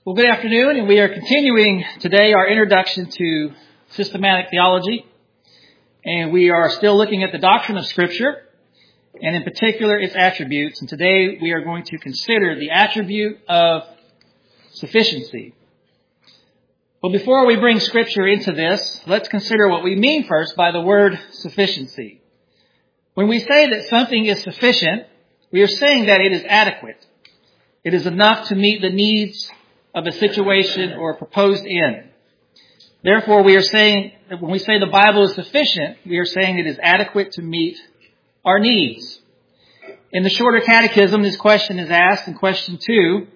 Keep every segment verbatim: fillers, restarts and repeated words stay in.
Well, good afternoon, and we are continuing today our introduction to systematic theology, and we are still looking at the doctrine of Scripture, and in particular its attributes, and today we are going to consider the attribute of sufficiency. Well, before we bring Scripture into this, let's consider what we mean first by the word sufficiency. When we say that something is sufficient, we are saying that it is adequate. It is enough to meet the needs of a situation or a proposed end. Therefore, we are saying that when we say the Bible is sufficient, we are saying it is adequate to meet our needs. In the Shorter Catechism, this question is asked in question two: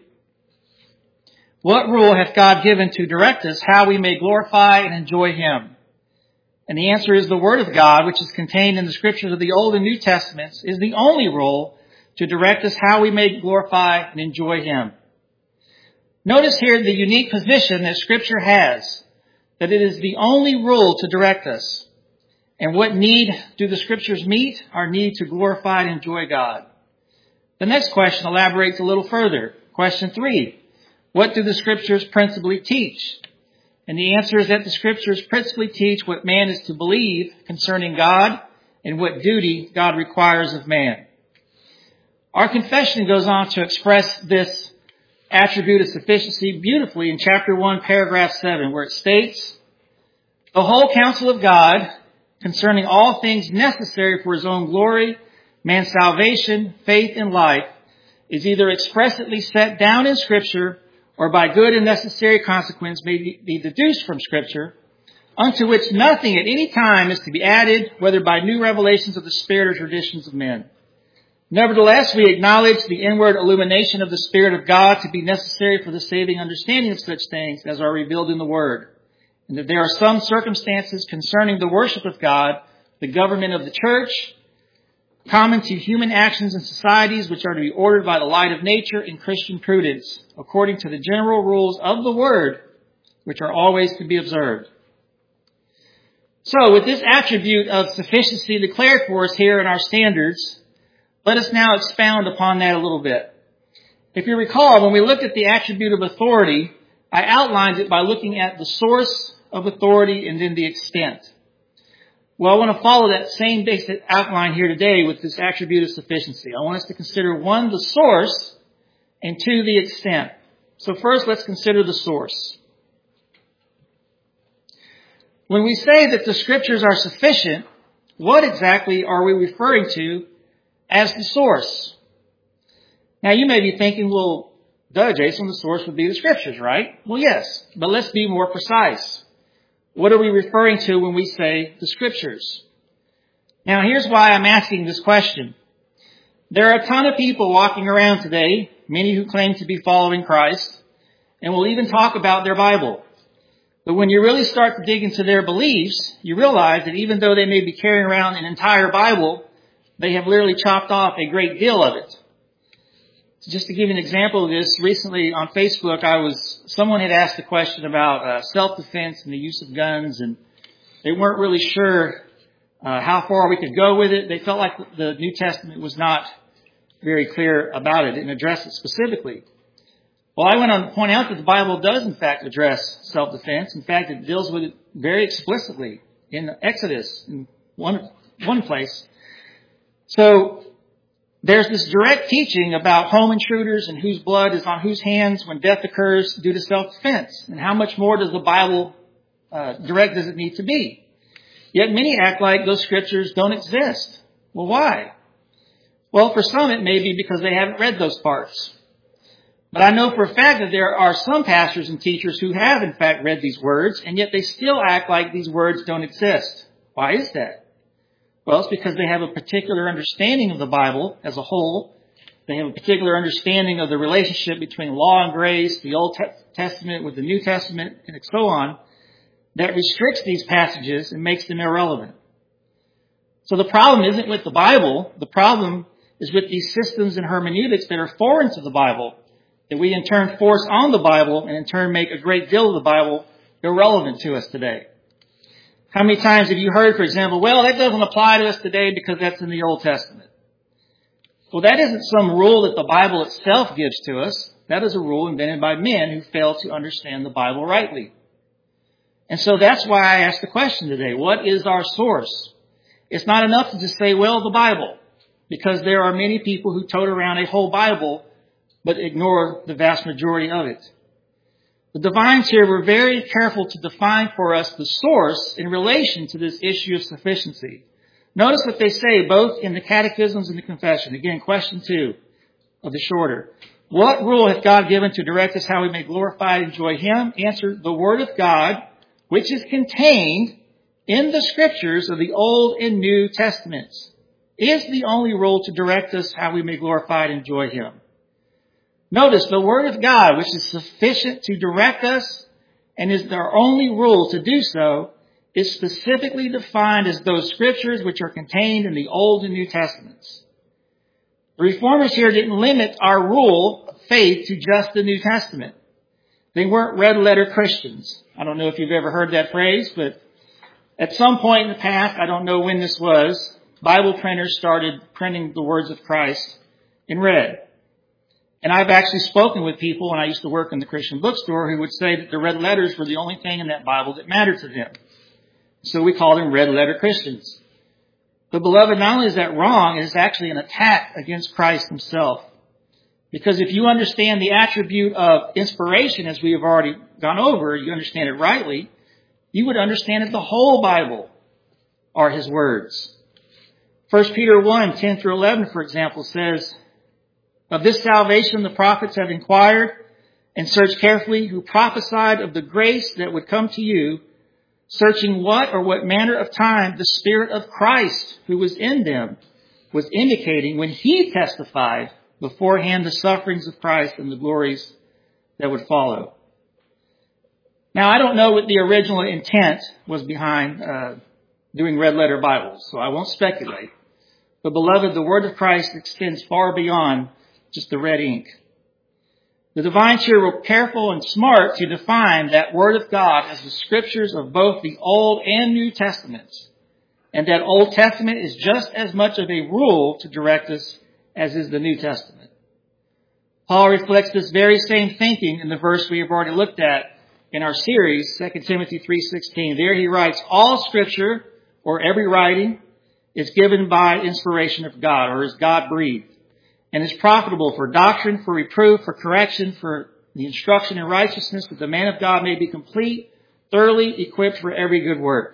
what rule hath God given to direct us how we may glorify and enjoy Him? And the answer is the Word of God, which is contained in the Scriptures of the Old and New Testaments, is the only rule to direct us how we may glorify and enjoy Him. Notice here the unique position that Scripture has, that it is the only rule to direct us. And what need do the Scriptures meet? Our need to glorify and enjoy God. The next question elaborates a little further. Question three: what do the Scriptures principally teach? And the answer is that the Scriptures principally teach what man is to believe concerning God and what duty God requires of man. Our confession goes on to express this attribute of sufficiency beautifully in chapter one, paragraph seven, where it states, "The whole counsel of God concerning all things necessary for His own glory, man's salvation, faith, and life, is either expressly set down in Scripture or by good and necessary consequence may be deduced from Scripture, unto which nothing at any time is to be added, whether by new revelations of the Spirit or traditions of men. Nevertheless, we acknowledge the inward illumination of the Spirit of God to be necessary for the saving understanding of such things as are revealed in the Word, and that there are some circumstances concerning the worship of God, the government of the church, common to human actions and societies, which are to be ordered by the light of nature and Christian prudence, according to the general rules of the Word, which are always to be observed." So, with this attribute of sufficiency declared for us here in our standards, let us now expound upon that a little bit. If you recall, when we looked at the attribute of authority, I outlined it by looking at the source of authority and then the extent. Well, I want to follow that same basic outline here today with this attribute of sufficiency. I want us to consider, one, the source, and two, the extent. So first, let's consider the source. When we say that the Scriptures are sufficient, what exactly are we referring to as the source? Now, you may be thinking, well, duh, Jason, the source would be the Scriptures, right? Well, yes, but let's be more precise. What are we referring to when we say the Scriptures? Now, here's why I'm asking this question. There are a ton of people walking around today, many who claim to be following Christ, and will even talk about their Bible. But when you really start to dig into their beliefs, you realize that even though they may be carrying around an entire Bible, they have literally chopped off a great deal of it. So just to give you an example of this, recently on Facebook, I was someone had asked a question about uh, self-defense and the use of guns, and they weren't really sure uh, how far we could go with it. They felt like the New Testament was not very clear about it and addressed it specifically. Well, I went on to point out that the Bible does, in fact, address self-defense. In fact, it deals with it very explicitly in Exodus, in one one place. So there's this direct teaching about home intruders and whose blood is on whose hands when death occurs due to self-defense. And how much more does the Bible uh, direct does it need to be? Yet many act like those Scriptures don't exist. Well, why? Well, for some it may be because they haven't read those parts. But I know for a fact that there are some pastors and teachers who have in fact read these words, and yet they still act like these words don't exist. Why is that? Well, it's because they have a particular understanding of the Bible as a whole. They have a particular understanding of the relationship between law and grace, the Old Testament with the New Testament, and so on, that restricts these passages and makes them irrelevant. So the problem isn't with the Bible. The problem is with these systems and hermeneutics that are foreign to the Bible, that we in turn force on the Bible and in turn make a great deal of the Bible irrelevant to us today. How many times have you heard, for example, well, that doesn't apply to us today because that's in the Old Testament? Well, that isn't some rule that the Bible itself gives to us. That is a rule invented by men who fail to understand the Bible rightly. And so that's why I asked the question today, what is our source? It's not enough to just say, well, the Bible, because there are many people who tote around a whole Bible but ignore the vast majority of it. The divines here were very careful to define for us the source in relation to this issue of sufficiency. Notice what they say both in the catechisms and the confession. Again, question two of the shorter. What rule hath God given to direct us how we may glorify and enjoy Him? Answer, the Word of God, which is contained in the Scriptures of the Old and New Testaments, is the only rule to direct us how we may glorify and enjoy Him. Notice the Word of God, which is sufficient to direct us and is our only rule to do so, is specifically defined as those Scriptures which are contained in the Old and New Testaments. The Reformers here didn't limit our rule of faith to just the New Testament. They weren't red-letter Christians. I don't know if you've ever heard that phrase, but at some point in the past, I don't know when this was, Bible printers started printing the words of Christ in red. And I've actually spoken with people when I used to work in the Christian bookstore who would say that the red letters were the only thing in that Bible that mattered to them. So we call them red-letter Christians. But beloved, not only is that wrong, it is actually an attack against Christ Himself. Because if you understand the attribute of inspiration, as we have already gone over, you understand it rightly, you would understand that the whole Bible are His words. First Peter one, ten through eleven, for example, says, of this salvation the prophets have inquired and searched carefully, who prophesied of the grace that would come to you, searching what or what manner of time the Spirit of Christ who was in them was indicating when He testified beforehand the sufferings of Christ and the glories that would follow. Now, I don't know what the original intent was behind uh, doing red-letter Bibles, so I won't speculate. But beloved, the Word of Christ extends far beyond just the red ink. The divines here were careful and smart to define that Word of God as the Scriptures of both the Old and New Testaments. And that Old Testament is just as much of a rule to direct us as is the New Testament. Paul reflects this very same thinking in the verse we have already looked at in our series, Second Timothy three sixteen. There he writes, all Scripture, or every writing, is given by inspiration of God, or is God-breathed, and is profitable for doctrine, for reproof, for correction, for the instruction in righteousness, that the man of God may be complete, thoroughly equipped for every good work.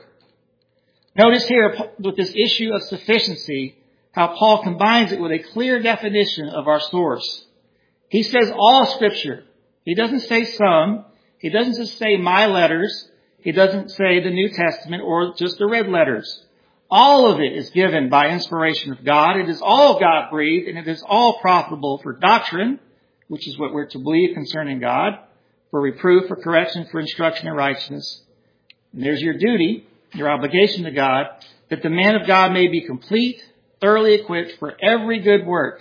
Notice here with this issue of sufficiency, how Paul combines it with a clear definition of our source. He says all Scripture. He doesn't say some. He doesn't just say my letters. He doesn't say the New Testament or just the red letters. All of it is given by inspiration of God. It is all God-breathed, and it is all profitable for doctrine, which is what we're to believe concerning God, for reproof, for correction, for instruction in righteousness. And there's your duty, your obligation to God, that the man of God may be complete, thoroughly equipped for every good work.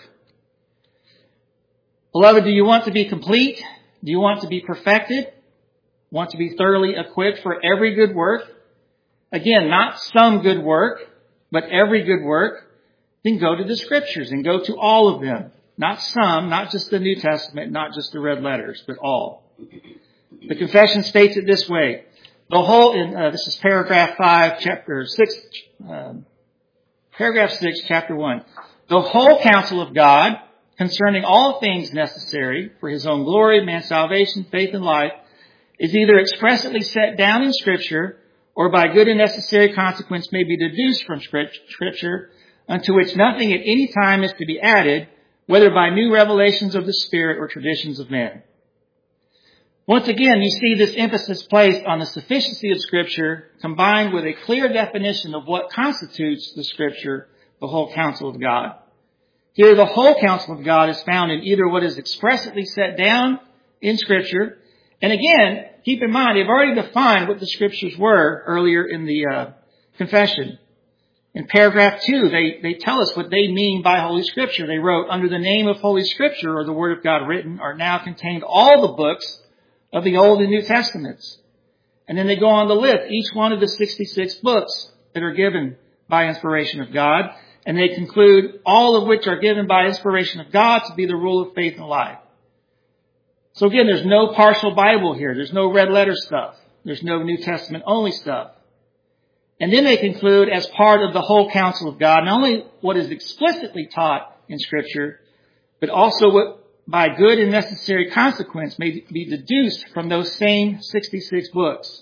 Beloved, do you want to be complete? Do you want to be perfected? Want to be thoroughly equipped for every good work? Again, not some good work, but every good work. Then go to the Scriptures and go to all of them. Not some, not just the New Testament, not just the red letters, but all. The confession states it this way. The whole, in, uh, this is paragraph five, chapter six, um, paragraph six, chapter one. The whole counsel of God concerning all things necessary for His own glory, man's salvation, faith, and life is either expressly set down in Scripture or by good and necessary consequence may be deduced from Scripture, unto which nothing at any time is to be added, whether by new revelations of the Spirit or traditions of men. Once again, you see this emphasis placed on the sufficiency of Scripture combined with a clear definition of what constitutes the Scripture, the whole counsel of God. Here, the whole counsel of God is found in either what is expressly set down in Scripture. And again, keep in mind, they've already defined what the Scriptures were earlier in the uh, confession. In paragraph two, they, they tell us what they mean by Holy Scripture. They wrote, under the name of Holy Scripture, or the Word of God written, are now contained all the books of the Old and New Testaments. And then they go on to list each one of the sixty-six books that are given by inspiration of God. And they conclude, all of which are given by inspiration of God to be the rule of faith and life. So again, there's no partial Bible here. There's no red letter stuff. There's no New Testament only stuff. And then they conclude, as part of the whole counsel of God, not only what is explicitly taught in Scripture, but also what by good and necessary consequence may be deduced from those same sixty-six books.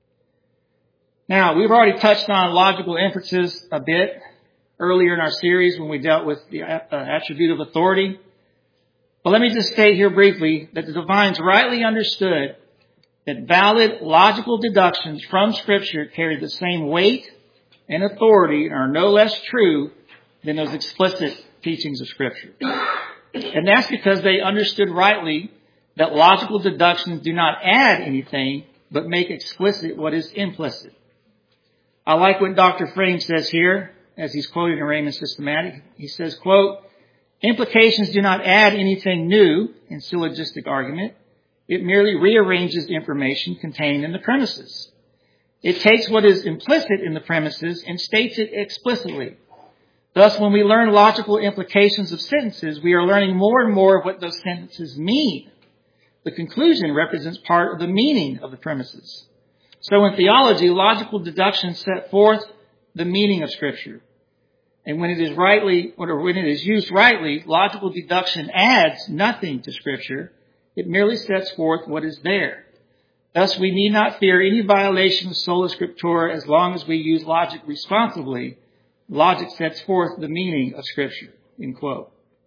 Now, we've already touched on logical inferences a bit earlier in our series when we dealt with the attribute of authority. But let me just state here briefly that the divines rightly understood that valid logical deductions from Scripture carry the same weight and authority and are no less true than those explicit teachings of Scripture. And that's because they understood rightly that logical deductions do not add anything, but make explicit what is implicit. I like what Doctor Frame says here, as he's quoted in Raymond's Systematic. He says, quote, implications do not add anything new in syllogistic argument. It merely rearranges information contained in the premises. It takes what is implicit in the premises and states it explicitly. Thus, when we learn logical implications of sentences, we are learning more and more of what those sentences mean. The conclusion represents part of the meaning of the premises. So in theology, logical deduction set forth the meaning of Scripture. And when it is rightly, or when it is used rightly, logical deduction adds nothing to Scripture. It merely sets forth what is there. Thus, we need not fear any violation of sola scriptura as long as we use logic responsibly. Logic sets forth the meaning of Scripture, end quote.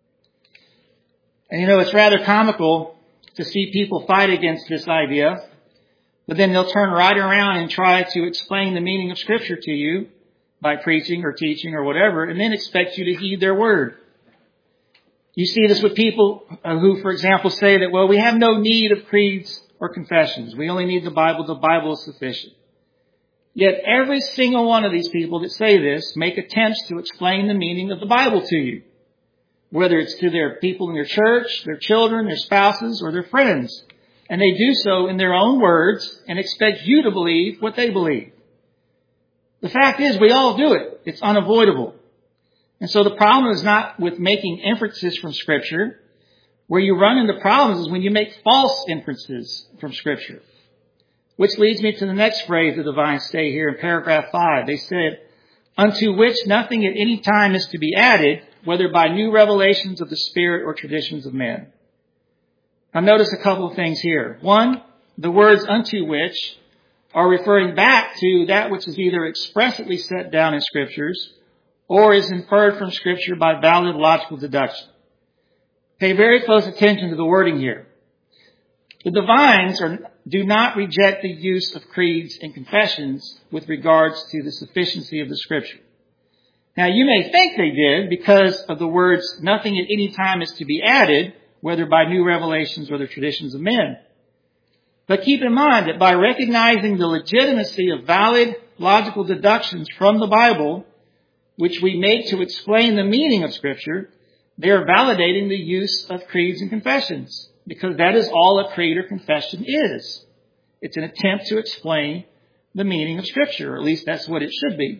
And you know, it's rather comical to see people fight against this idea, but then they'll turn right around and try to explain the meaning of Scripture to you by preaching or teaching or whatever, and then expect you to heed their word. You see this with people who, for example, say that, well, we have no need of creeds or confessions. We only need the Bible. The Bible is sufficient. Yet every single one of these people that say this make attempts to explain the meaning of the Bible to you, whether it's to their people in their church, their children, their spouses, or their friends. And they do so in their own words and expect you to believe what they believe. The fact is, we all do it. It's unavoidable. And so the problem is not with making inferences from Scripture. Where you run into problems is when you make false inferences from Scripture. Which leads me to the next phrase the divines say here in paragraph five. They said, unto which nothing at any time is to be added, whether by new revelations of the Spirit or traditions of men. Now notice a couple of things here. One, the words unto which are referring back to that which is either expressly set down in Scriptures or is inferred from Scripture by valid logical deduction. Pay very close attention to the wording here. The divines are, do not reject the use of creeds and confessions with regards to the sufficiency of the Scripture. Now, you may think they did because of the words, nothing at any time is to be added, whether by new revelations or the traditions of men. But keep in mind that by recognizing the legitimacy of valid logical deductions from the Bible, which we make to explain the meaning of Scripture, they are validating the use of creeds and confessions, because that is all a creed or confession is. It's an attempt to explain the meaning of Scripture, or at least that's what it should be.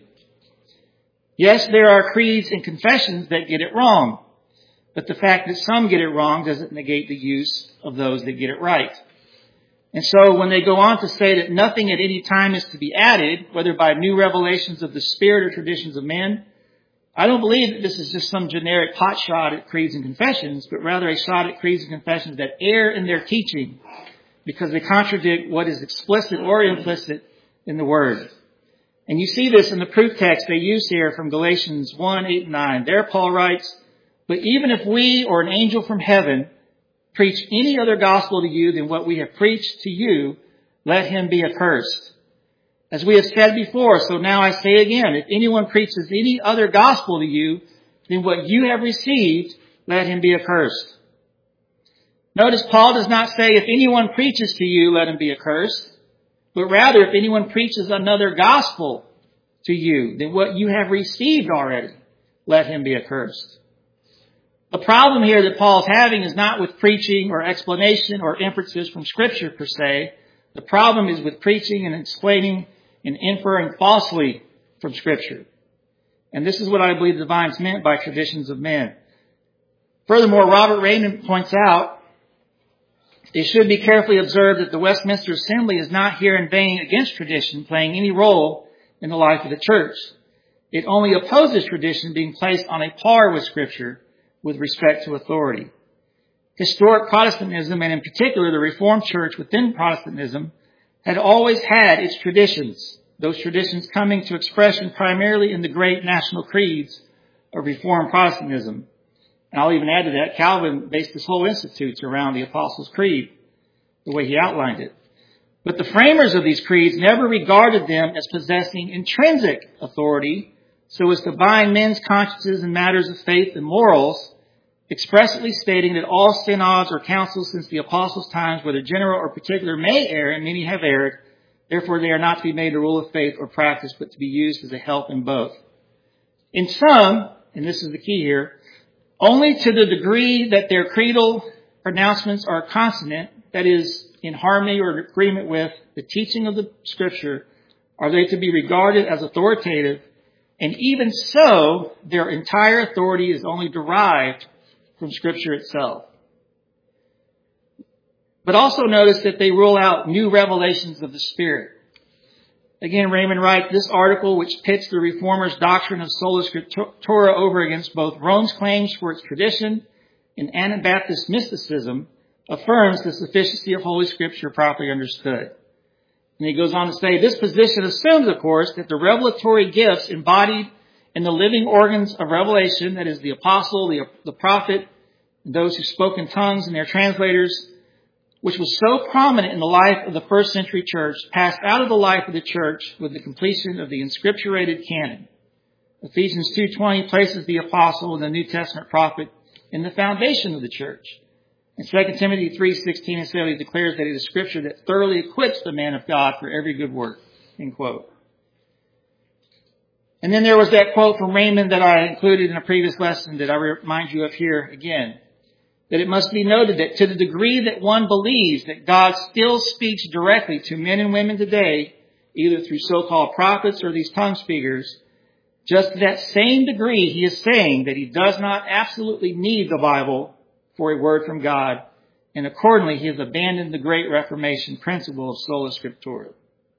Yes, there are creeds and confessions that get it wrong, but the fact that some get it wrong doesn't negate the use of those that get it right. And so when they go on to say that nothing at any time is to be added, whether by new revelations of the Spirit or traditions of men, I don't believe that this is just some generic pot shot at creeds and confessions, but rather a shot at creeds and confessions that err in their teaching because they contradict what is explicit or implicit in the Word. And you see this in the proof text they use here from Galatians one, eight, and nine. There Paul writes, but even if we or an angel from heaven preach any other gospel to you than what we have preached to you, let him be accursed. As we have said before, so now I say again, if anyone preaches any other gospel to you than what you have received, let him be accursed. Notice Paul does not say if anyone preaches to you, let him be accursed, but rather if anyone preaches another gospel to you than what you have received already, let him be accursed. The problem here that Paul's having is not with preaching or explanation or inferences from Scripture per se. The problem is with preaching and explaining and inferring falsely from Scripture. And this is what I believe the divines meant by traditions of men. Furthermore, Robert Raymond points out It should be carefully observed that the Westminster Assembly is not here inveighing against tradition playing any role in the life of the church. It only opposes tradition being placed on a par with Scripture with respect to authority. Historic Protestantism, and in particular the Reformed Church within Protestantism, had always had its traditions, those traditions coming to expression primarily in the great national creeds of Reformed Protestantism. And I'll even add to that, Calvin based his whole institutes around the Apostles' Creed, the way he outlined it. But the framers of these creeds never regarded them as possessing intrinsic authority, so as to bind men's consciences in matters of faith and morals, expressly stating that all synods or councils since the apostles' times, whether general or particular, may err, and many have erred. Therefore, they are not to be made a rule of faith or practice, but to be used as a help in both. In some, and this is the key here, only to the degree that their creedal pronouncements are consonant, that is, in harmony or agreement with the teaching of the Scripture, are they to be regarded as authoritative, and even so, their entire authority is only derived from Scripture itself. But also notice that they rule out new revelations of the Spirit. Again, Raymond writes, this article, which pits the Reformers' doctrine of sola scriptura over against both Rome's claims for its tradition and Anabaptist mysticism, affirms the sufficiency of Holy Scripture properly understood. And he goes on to say, this position assumes, of course, that the revelatory gifts embodied in the living organs of revelation, that is the apostle, the, the prophet, and those who spoke in tongues and their translators, which was so prominent in the life of the first century church, passed out of the life of the church with the completion of the inscripturated canon. Ephesians two twenty places the apostle and the New Testament prophet in the foundation of the church. And Second Timothy three sixteen and seventeen declares that it is Scripture that thoroughly equips the man of God for every good work. End quote. And then there was that quote from Raymond that I included in a previous lesson that I remind you of here again. That it must be noted that to the degree that one believes that God still speaks directly to men and women today, either through so-called prophets or these tongue speakers, just to that same degree he is saying that he does not absolutely need the Bible for a word from God, and accordingly he has abandoned the great Reformation principle of sola scriptura.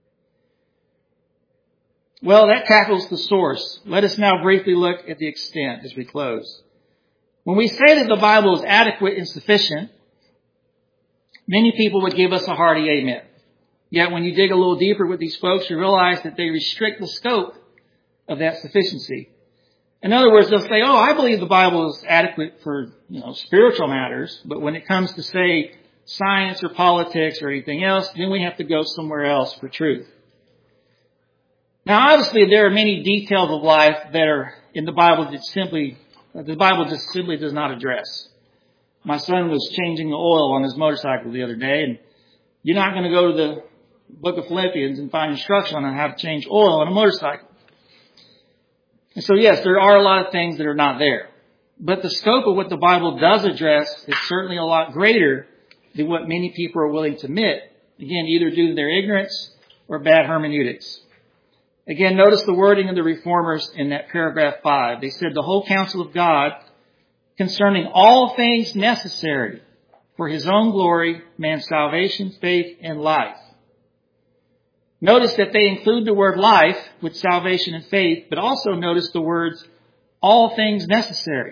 Well, that tackles the source. Let us now briefly look at the extent as we close. When we say that the Bible is adequate and sufficient, many people would give us a hearty amen. Yet when you dig a little deeper with these folks, you realize that they restrict the scope of that sufficiency. In other words, they'll say, oh, I believe the Bible is adequate for, you know, spiritual matters, but when it comes to, say, science or politics or anything else, then we have to go somewhere else for truth. Now, obviously, there are many details of life that are in the Bible that simply the Bible just simply does not address. My son was changing the oil on his motorcycle the other day, and you're not going to go to the book of Philippians and find instruction on how to change oil on a motorcycle. And so, yes, there are a lot of things that are not there. But the scope of what the Bible does address is certainly a lot greater than what many people are willing to admit. Again, either due to their ignorance or bad hermeneutics. Again, notice the wording of the Reformers in that paragraph five. They said the whole counsel of God concerning all things necessary for his own glory, man's salvation, faith, and life. Notice that they include the word life with salvation and faith, but also notice the words all things necessary.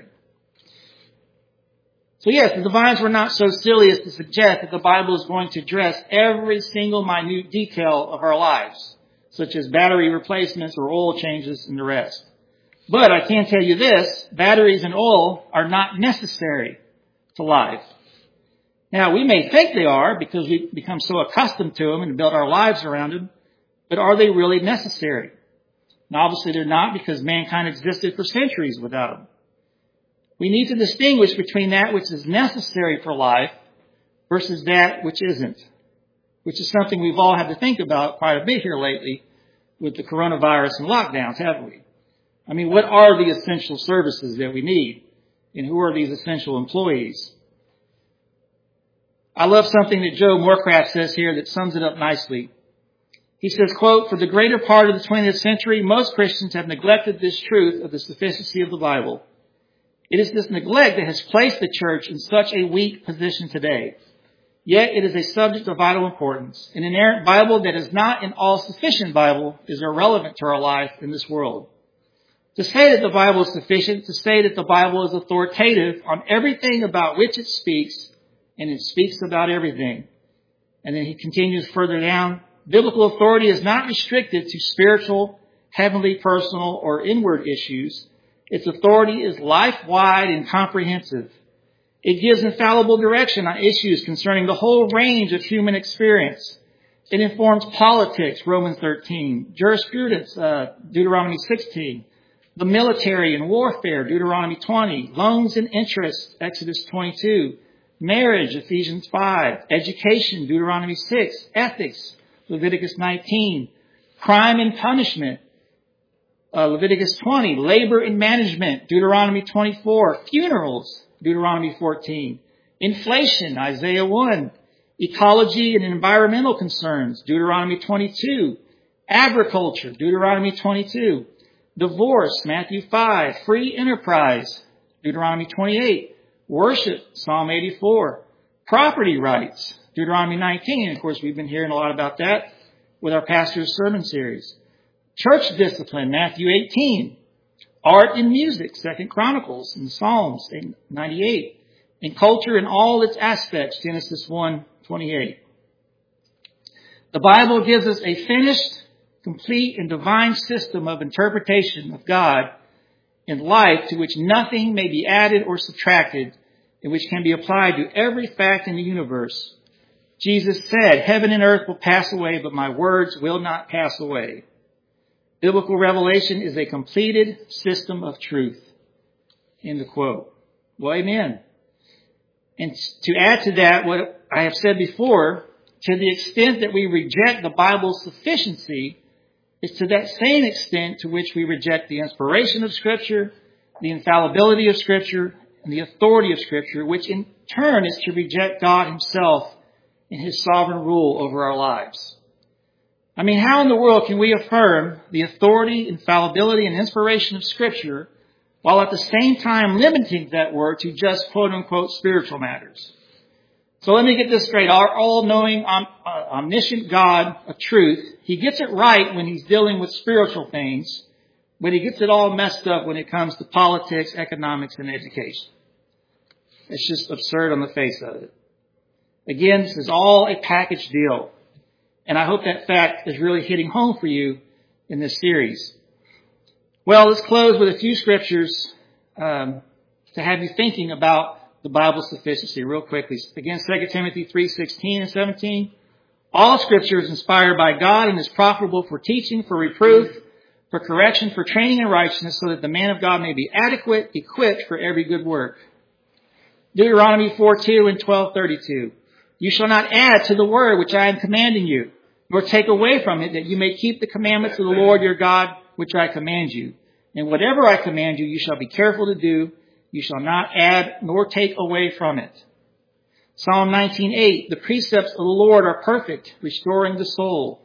So yes, the divines were not so silly as to suggest that the Bible is going to address every single minute detail of our lives, such as battery replacements or oil changes and the rest. But I can tell you this, batteries and oil are not necessary to life. Now, we may think they are because we've become so accustomed to them and built our lives around them, but are they really necessary? And obviously they're not, because mankind existed for centuries without them. We need to distinguish between that which is necessary for life versus that which isn't, which is something we've all had to think about quite a bit here lately with the coronavirus and lockdowns, haven't we? I mean, what are the essential services that we need? And who are these essential employees? I love something that Joe Morecraft says here that sums it up nicely. He says, quote, for the greater part of the twentieth century, most Christians have neglected this truth of the sufficiency of the Bible. It is this neglect that has placed the church in such a weak position today. Yet it is a subject of vital importance. An inerrant Bible that is not an all-sufficient Bible is irrelevant to our life in this world. To say that the Bible is sufficient, to say that the Bible is authoritative on everything about which it speaks, and it speaks about everything. And then he continues further down. Biblical authority is not restricted to spiritual, heavenly, personal, or inward issues. Its authority is life-wide and comprehensive. It gives infallible direction on issues concerning the whole range of human experience. It informs politics, Romans thirteen, jurisprudence, uh, Deuteronomy sixteen, the military and warfare, Deuteronomy twenty, loans and interest, Exodus twenty-two, marriage, Ephesians five, education, Deuteronomy six, ethics, Leviticus nineteen, crime and punishment, uh, Leviticus twenty, labor and management, Deuteronomy twenty-four, funerals, Deuteronomy fourteen, inflation, Isaiah one, ecology and environmental concerns, Deuteronomy twenty-two, agriculture, Deuteronomy twenty-two, divorce, Matthew five, free enterprise, Deuteronomy twenty-eight, worship, Psalm eighty-four, property rights, Deuteronomy nineteen. Of course, we've been hearing a lot about that with our pastor's sermon series. Church discipline, Matthew eighteen. Art and music, Second Chronicles and Psalms ninety-eight. And culture in all its aspects, Genesis one twenty-eight. The Bible gives us a finished, complete, and divine system of interpretation of God in life to which nothing may be added or subtracted, and which can be applied to every fact in the universe. Jesus said, "Heaven and earth will pass away, but my words will not pass away." Biblical revelation is a completed system of truth. End of quote. Well, amen. And to add to that, what I have said before, to the extent that we reject the Bible's sufficiency, is to that same extent to which we reject the inspiration of Scripture, the infallibility of Scripture, and the authority of Scripture, which in turn is to reject God Himself and His sovereign rule over our lives. I mean, how in the world can we affirm the authority, infallibility, and inspiration of Scripture while at the same time limiting that word to just quote-unquote spiritual matters? So let me get this straight. Our all-knowing, om- uh, omniscient God of truth, He gets it right when He's dealing with spiritual things, but He gets it all messed up when it comes to politics, economics, and education. It's just absurd on the face of it. Again, this is all a package deal. And I hope that fact is really hitting home for you in this series. Well, let's close with a few scriptures um, to have you thinking about the Bible's sufficiency real quickly. Again, Second Timothy three sixteen and seventeen. All Scripture is inspired by God and is profitable for teaching, for reproof, for correction, for training in righteousness, so that the man of God may be adequate, equipped for every good work. Deuteronomy four two and twelve thirty-two. You shall not add to the word which I am commanding you, nor take away from it, that you may keep the commandments of the Lord your God, which I command you. And whatever I command you, you shall be careful to do. You shall not add nor take away from it. Psalm nineteen eight. The precepts of the Lord are perfect, restoring the soul.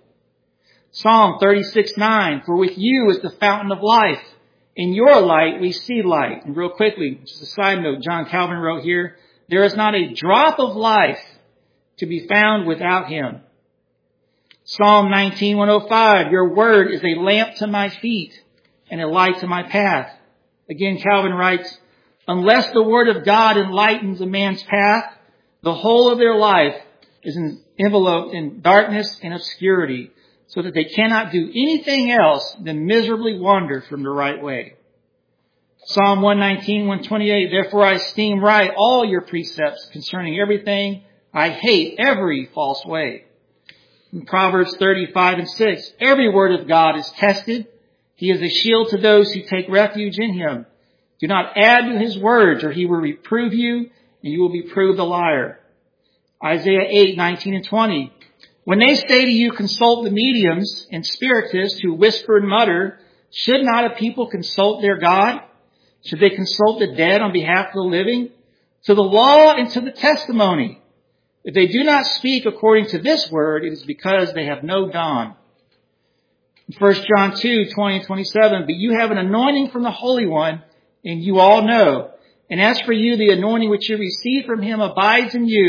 Psalm thirty-six nine. For with you is the fountain of life. In your light we see light. And real quickly, just a side note, John Calvin wrote here, there is not a drop of life to be found without Him. Psalm nineteen one oh five, your word is a lamp to my feet and a light to my path. Again, Calvin writes, unless the word of God enlightens a man's path, the whole of their life is enveloped in darkness and obscurity, so that they cannot do anything else than miserably wander from the right way. Psalm one nineteen one twenty-eight, therefore I esteem right all your precepts concerning everything. I hate every false way. In Proverbs thirty-five and six, every word of God is tested. He is a shield to those who take refuge in Him. Do not add to His words, or He will reprove you, and you will be proved a liar. Isaiah eight nineteen and twenty, when they say to you, consult the mediums and spiritists who whisper and mutter, should not a people consult their God? Should they consult the dead on behalf of the living? To the law and to the testimony. If they do not speak according to this word, it is because they have no dawn. First John two twenty and twenty-seven, but you have an anointing from the Holy One, and you all know. And as for you, the anointing which you received from Him abides in you,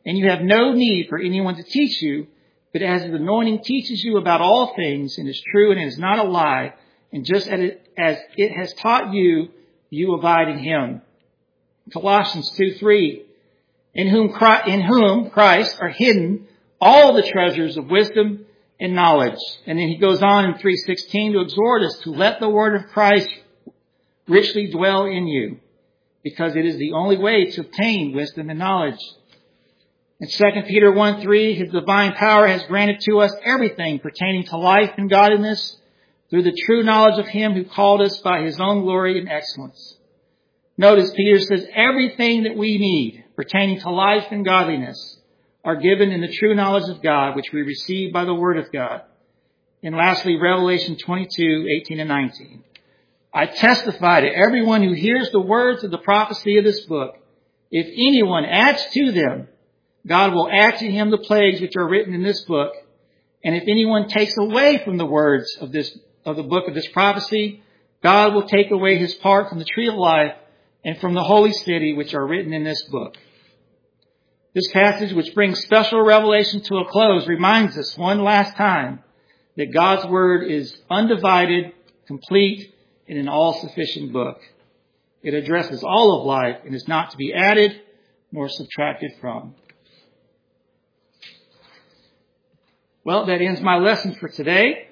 and you have no need for anyone to teach you, but as his anointing teaches you about all things and is true and is not a lie, and just as it, as it has taught you, you abide in him. Colossians two three, in whom, Christ, in whom Christ are hidden all the treasures of wisdom and knowledge. And then he goes on in three sixteen to exhort us to let the word of Christ richly dwell in you, because it is the only way to obtain wisdom and knowledge. In Second Peter one three, his divine power has granted to us everything pertaining to life and godliness through the true knowledge of him who called us by his own glory and excellence. Notice Peter says everything that we need pertaining to life and godliness are given in the true knowledge of God, which we receive by the word of God. And lastly, Revelation twenty-two eighteen and nineteen. I testify to everyone who hears the words of the prophecy of this book. If anyone adds to them, God will add to him the plagues which are written in this book. And if anyone takes away from the words of this of the book of this prophecy, God will take away his part from the tree of life and from the holy city which are written in this book. This passage, which brings special revelation to a close, reminds us one last time that God's word is undivided, complete, and an all-sufficient book. It addresses all of life and is not to be added nor subtracted from. Well, that ends my lesson for today.